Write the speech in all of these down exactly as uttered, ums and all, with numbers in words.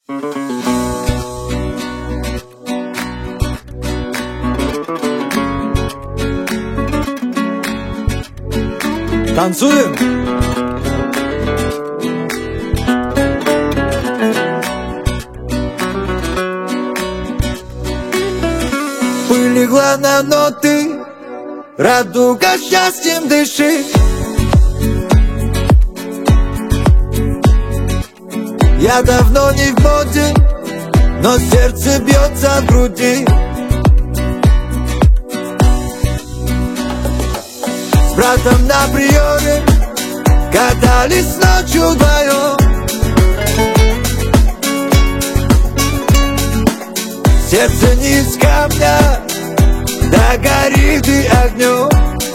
Танцуем! Пыль легла на ноты, радуга счастьем дышит. Я давно не в моде, но сердце бьется в груди. С братом на приеме катались ночью вдвоем. Сердце не из камня, да горит и огнем.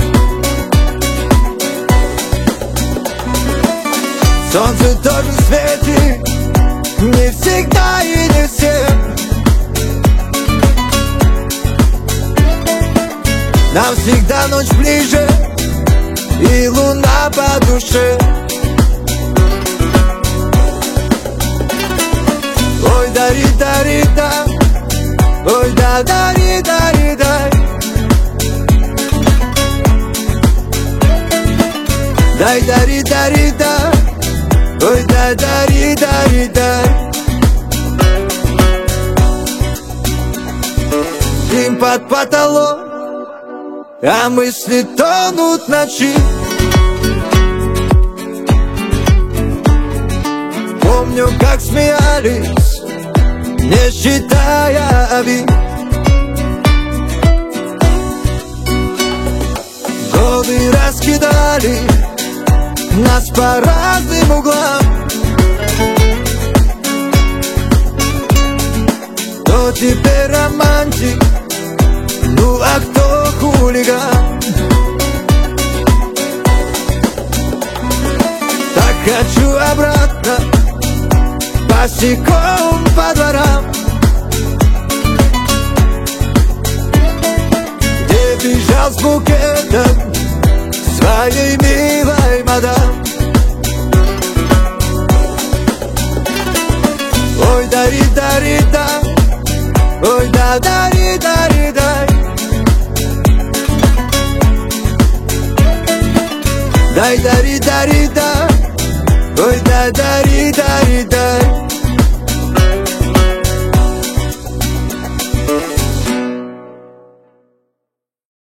Солнце тоже светит, не всегда и не всем. Нам всегда ночь ближе, и луна по душе. Ой, дари, дари, да, ой, да, дари, дари, дай. Дай, дари, дари, да, ой, да, дари, дари, дай. Дым под потолок, а мысли тонут в ночи. Помню, как смеялись, не считая обид. Годы раскидали нас по разным углам. Кто теперь романтик, ну а кто хулиган? Так хочу обратно, босиком по дворам, где бежал с букетом своей милой мадам. Ой, дари, дари, да, ой, да, дари, дари, дай. Дай, дари, дари, да, ой, да, дари, дари, дай.